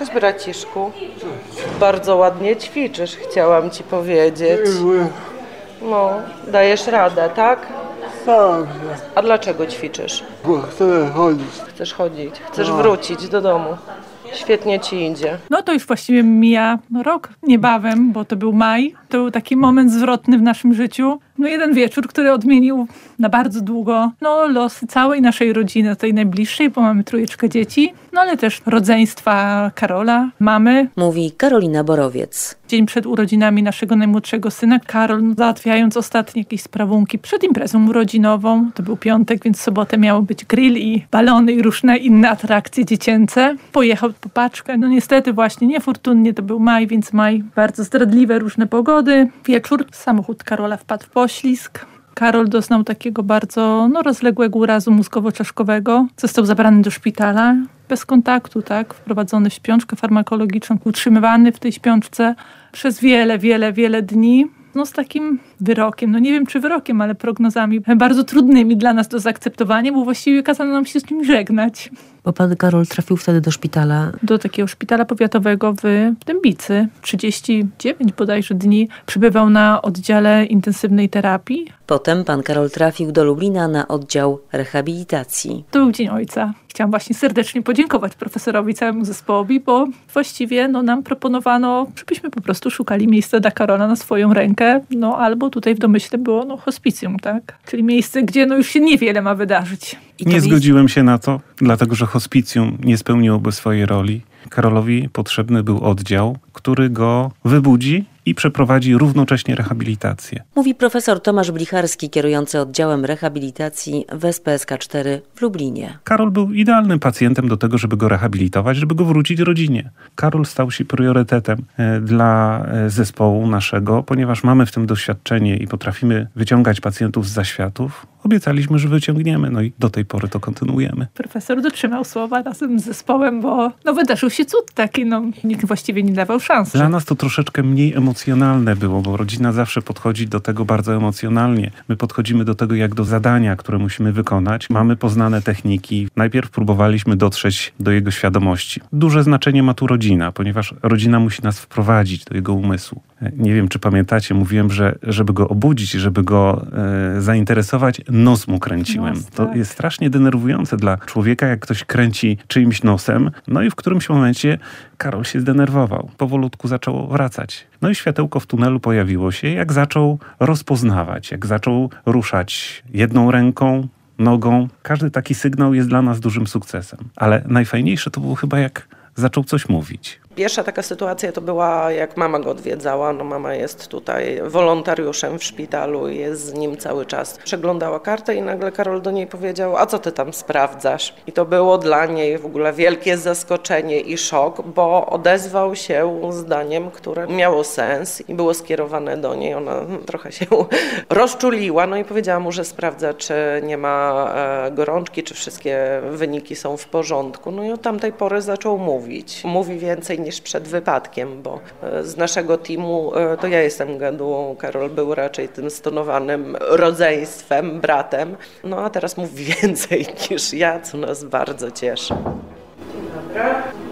Cześć braciszku. Bardzo ładnie ćwiczysz, chciałam ci powiedzieć. No, dajesz radę, tak? Tak. A dlaczego ćwiczysz? Bo chcę chodzić. Chcesz chodzić, chcesz wrócić do domu. Świetnie ci idzie. No to już właściwie mija rok niebawem, bo to był maj. To był taki moment zwrotny w naszym życiu. No jeden wieczór, który odmienił na bardzo długo losy całej naszej rodziny, tej najbliższej, bo mamy 3 dzieci, ale też rodzeństwa Karola, mamy. Mówi Karolina Borowiec. Dzień przed urodzinami naszego najmłodszego syna, Karol, załatwiając ostatnie jakieś sprawunki przed imprezą urodzinową, to był piątek, więc w sobotę miało być grill i balony i różne inne atrakcje dziecięce. Pojechał po paczkę. No niestety właśnie niefortunnie to był maj, więc maj, bardzo zdradliwe różne pogody. Wieczór, samochód Karola wpadł w poślizg. Karol doznał takiego bardzo rozległego urazu mózgowo-czaszkowego. Został zabrany do szpitala bez kontaktu, tak? Wprowadzony w śpiączkę farmakologiczną, utrzymywany w tej śpiączce przez wiele dni. Z takim wyrokiem, nie wiem czy wyrokiem, ale prognozami bardzo trudnymi dla nas do zaakceptowania, bo właściwie kazano nam się z nim żegnać. Bo pan Karol trafił wtedy do szpitala? Do takiego szpitala powiatowego w Dębicy. 39 bodajże dni przebywał na oddziale intensywnej terapii. Potem pan Karol trafił do Lublina na oddział rehabilitacji. To był Dzień Ojca. Chciałam właśnie serdecznie podziękować profesorowi, całemu zespołowi, bo właściwie nam proponowano, żebyśmy po prostu szukali miejsca dla Karola na swoją rękę, albo tutaj w domyśle było hospicjum, tak? Czyli miejsce, gdzie już się niewiele ma wydarzyć. Nie zgodziłem się na to, dlatego że hospicjum nie spełniłoby swojej roli. Karolowi potrzebny był oddział, który go wybudzi i przeprowadzi równocześnie rehabilitację. Mówi profesor Tomasz Blicharski, kierujący oddziałem rehabilitacji w SPSK-4 w Lublinie. Karol był idealnym pacjentem do tego, żeby go rehabilitować, żeby go wrócić rodzinie. Karol stał się priorytetem dla zespołu naszego, ponieważ mamy w tym doświadczenie i potrafimy wyciągać pacjentów z zaświatów. Obiecaliśmy, że wyciągniemy, i do tej pory to kontynuujemy. Profesor dotrzymał słowa razem z zespołem, bo wydarzył się cud taki, nikt właściwie nie dawał szans. Dla nas to troszeczkę mniej emocjonalne było, bo rodzina zawsze podchodzi do tego bardzo emocjonalnie. My podchodzimy do tego jak do zadania, które musimy wykonać. Mamy poznane techniki. Najpierw próbowaliśmy dotrzeć do jego świadomości. Duże znaczenie ma tu rodzina, ponieważ rodzina musi nas wprowadzić do jego umysłu. Nie wiem, czy pamiętacie, mówiłem, że żeby go obudzić, żeby go zainteresować, nos mu kręciłem. To jest strasznie denerwujące dla człowieka, jak ktoś kręci czyimś nosem. I w którymś momencie Karol się zdenerwował. Powolutku zaczęło wracać. I światełko w tunelu pojawiło się, jak zaczął rozpoznawać, jak zaczął ruszać jedną ręką, nogą. Każdy taki sygnał jest dla nas dużym sukcesem. Ale najfajniejsze to było chyba, jak zaczął coś mówić. Pierwsza taka sytuacja to była, jak mama go odwiedzała. Mama jest tutaj wolontariuszem w szpitalu i jest z nim cały czas. Przeglądała kartę i nagle Karol do niej powiedział: a co ty tam sprawdzasz? I to było dla niej w ogóle wielkie zaskoczenie i szok, bo odezwał się zdaniem, które miało sens i było skierowane do niej. Ona trochę się rozczuliła, i powiedziała mu, że sprawdza, czy nie ma gorączki, czy wszystkie wyniki są w porządku. I od tamtej pory zaczął mówić. Mówi więcej niż przed wypadkiem, bo z naszego teamu to ja jestem gadułą, Karol był raczej tym stonowanym rodzeństwem, bratem. A teraz mówi więcej niż ja, co nas bardzo cieszy. Dzień dobry.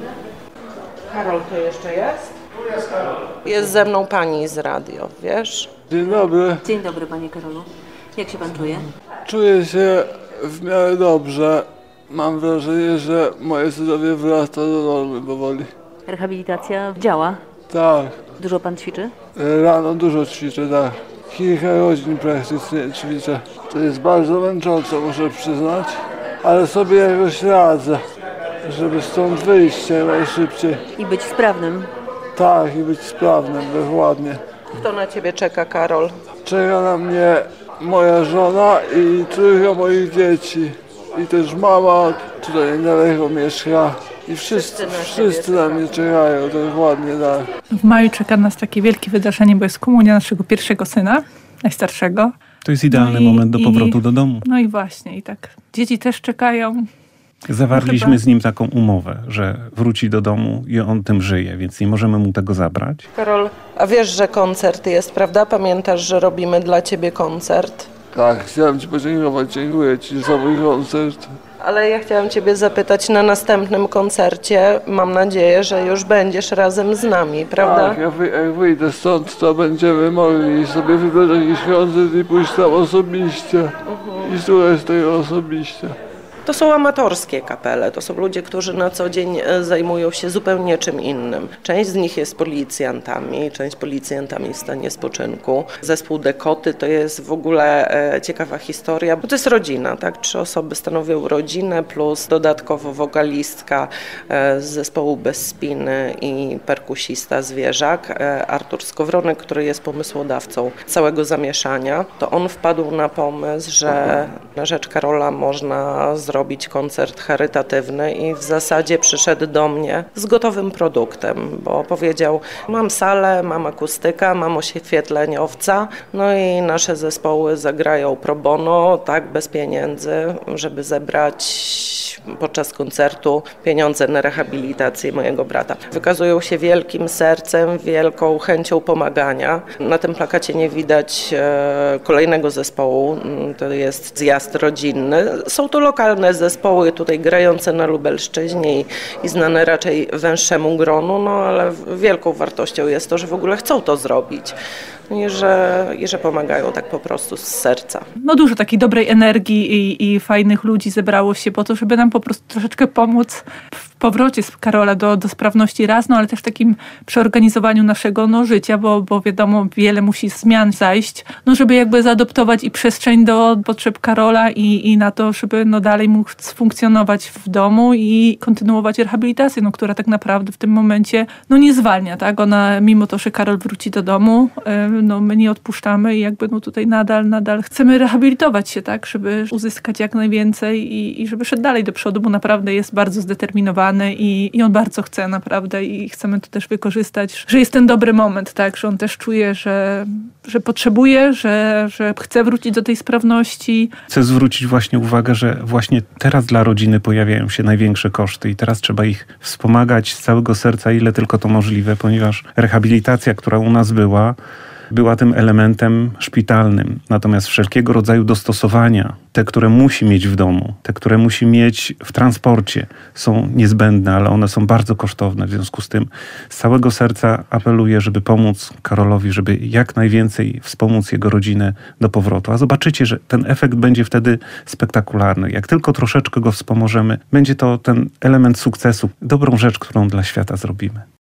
Karol tu jeszcze jest? Tu jest Karol. Jest ze mną pani z radio, wiesz? Dzień dobry. Dzień dobry, panie Karolu. Jak się pan czuje? Czuję się w miarę dobrze. Mam wrażenie, że moje zdrowie wraca do normy powoli. Rehabilitacja działa? Tak. Dużo pan ćwiczy? Rano dużo ćwiczę, tak. Kilka godzin praktycznie ćwiczę. To jest bardzo męczące, muszę przyznać, ale sobie jakoś radzę, żeby stąd wyjść najszybciej. I być sprawnym? Tak, i być sprawnym, dokładnie. Kto na ciebie czeka, Karol? Czeka na mnie moja żona i 3 moich dzieci. I też mama tutaj niedaleko mieszka. I wszyscy na mnie czekają, dokładnie tak. W maju czeka nas takie wielkie wydarzenie, bo jest komunia naszego pierwszego syna, najstarszego. To jest idealny moment do powrotu do domu. I właśnie, i tak. Dzieci też czekają. Zawarliśmy z nim taką umowę, że wróci do domu i on tym żyje, więc nie możemy mu tego zabrać. Karol, a wiesz, że koncert jest, prawda? Pamiętasz, że robimy dla ciebie koncert? Tak, chciałem ci podziękować, dziękuję ci za mój koncert. Ale ja chciałam Ciebie zapytać na następnym koncercie. Mam nadzieję, że już będziesz razem z nami, prawda? Tak, jak wyjdę stąd, to będziemy mogli sobie wybrać jakiś koncert i pójść tam osobiście. I słuchać tego osobiście. To są amatorskie kapele, to są ludzie, którzy na co dzień zajmują się zupełnie czym innym. Część z nich jest policjantami, część policjantami w stanie spoczynku. Zespół Dekoty to jest w ogóle ciekawa historia, bo to jest rodzina, tak? 3 osoby stanowią rodzinę, plus dodatkowo wokalistka z zespołu Bez Spiny i perkusista Zwierzak, Artur Skowronek, który jest pomysłodawcą całego zamieszania. To on wpadł na pomysł, że na rzecz Karola można zrobić koncert charytatywny i w zasadzie przyszedł do mnie z gotowym produktem, bo powiedział: mam salę, mam akustyka, mam oświetleniowca, no i nasze zespoły zagrają pro bono, tak, bez pieniędzy, żeby zebrać podczas koncertu pieniądze na rehabilitację mojego brata. Wykazują się wielkim sercem, wielką chęcią pomagania. Na tym plakacie nie widać kolejnego zespołu, to jest zjazd rodzinny. Są to lokalne zespoły tutaj grające na Lubelszczyźnie i znane raczej węższemu gronu, no ale wielką wartością jest to, że w ogóle chcą to zrobić. I że pomagają tak po prostu z serca. No dużo takiej dobrej energii i fajnych ludzi zebrało się po to, żeby nam po prostu troszeczkę pomóc w powrocie z Karola do sprawności raz, no ale też w takim przeorganizowaniu naszego życia, bo wiadomo, wiele musi zmian zajść, no żeby jakby zaadoptować i przestrzeń do potrzeb Karola i na to, żeby dalej mógł funkcjonować w domu i kontynuować rehabilitację, która tak naprawdę w tym momencie nie zwalnia, tak? Ona, mimo to, że Karol wróci do domu, my nie odpuszczamy i jakby tutaj nadal chcemy rehabilitować się, tak, żeby uzyskać jak najwięcej i żeby szedł dalej do przodu, bo naprawdę jest bardzo zdeterminowany i on bardzo chce naprawdę i chcemy to też wykorzystać, że jest ten dobry moment, tak, że on też czuje, że potrzebuje, że chce wrócić do tej sprawności. Chcę zwrócić właśnie uwagę, że właśnie teraz dla rodziny pojawiają się największe koszty i teraz trzeba ich wspomagać z całego serca, ile tylko to możliwe, ponieważ rehabilitacja, która u nas była tym elementem szpitalnym. Natomiast wszelkiego rodzaju dostosowania, te, które musi mieć w domu, te, które musi mieć w transporcie, są niezbędne, ale one są bardzo kosztowne. W związku z tym z całego serca apeluję, żeby pomóc Karolowi, żeby jak najwięcej wspomóc jego rodzinę do powrotu. A zobaczycie, że ten efekt będzie wtedy spektakularny. Jak tylko troszeczkę go wspomożemy, będzie to ten element sukcesu, dobrą rzecz, którą dla świata zrobimy.